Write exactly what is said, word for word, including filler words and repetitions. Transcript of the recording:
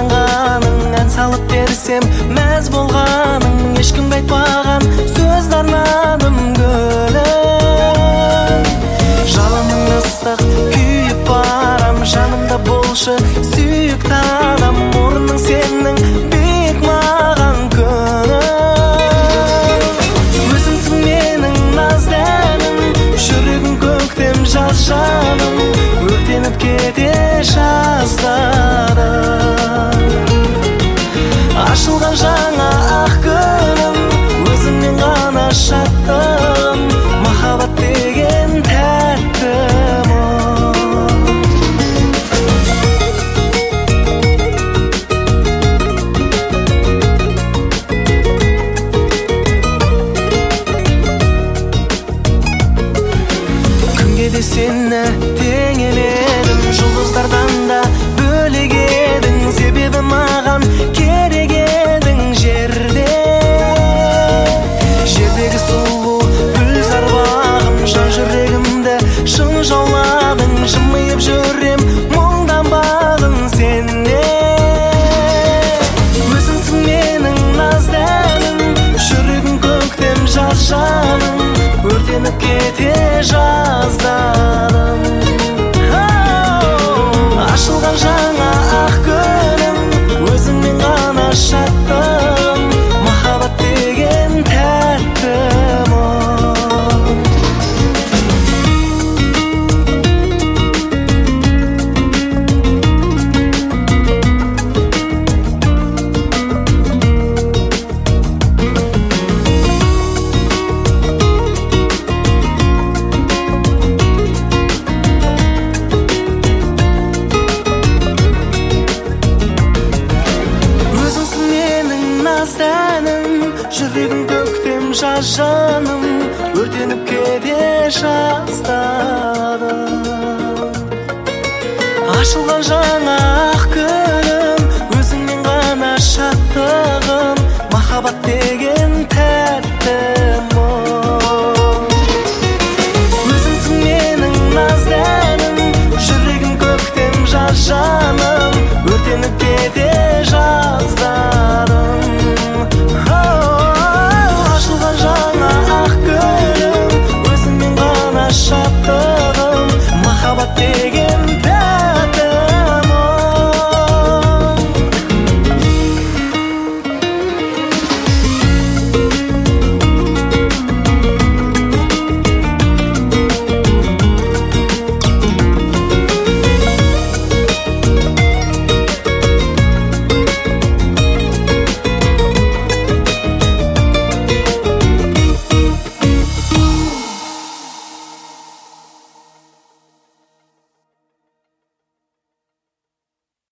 жанғаның, ән салып берсем мәз болғаның, ешкімге айтпаған сөзді арнадым гүлім. Жалының ыстық күйіп барам, жанымда болшы сүйікті адам, орның сенің биік маған күнім. Өзіңсің менің наздәнім, жүрегім көктем жаз жаным, өртеніп кете жаздадым. Ашылған жаңа ақ күнім, өзіңмен ғана шаттым, махаббат деген тәттім. Күнге де сені теңемедім, жұлдыздардан да бөлек едің, себебі маған керек едің жерде. Жердегі сұлу гүлзар бағым, жан жүрегімді шын жауладың, жымиып жүрем мұңданбадың сенде. Өзіңсің менің наздәнім, жүрегім көктем жаз жаным, өртеніп кете жаздадым. Ашылған жаңа ақ күнім, өзіңмен ғана шаттым, махаббат деген тәттім. Жүрегім көктем жаз жаным, өртеніп кете жаздадым. Ашылған жаңа ақ күнім, өзіңмен ғана шаттығым, махаббат деген тәттім. Өзіңсің менің наздәнім, жүрегім көктем жаз жаным, өртеніп кете жаздадым. Шаттығым, махаббат деген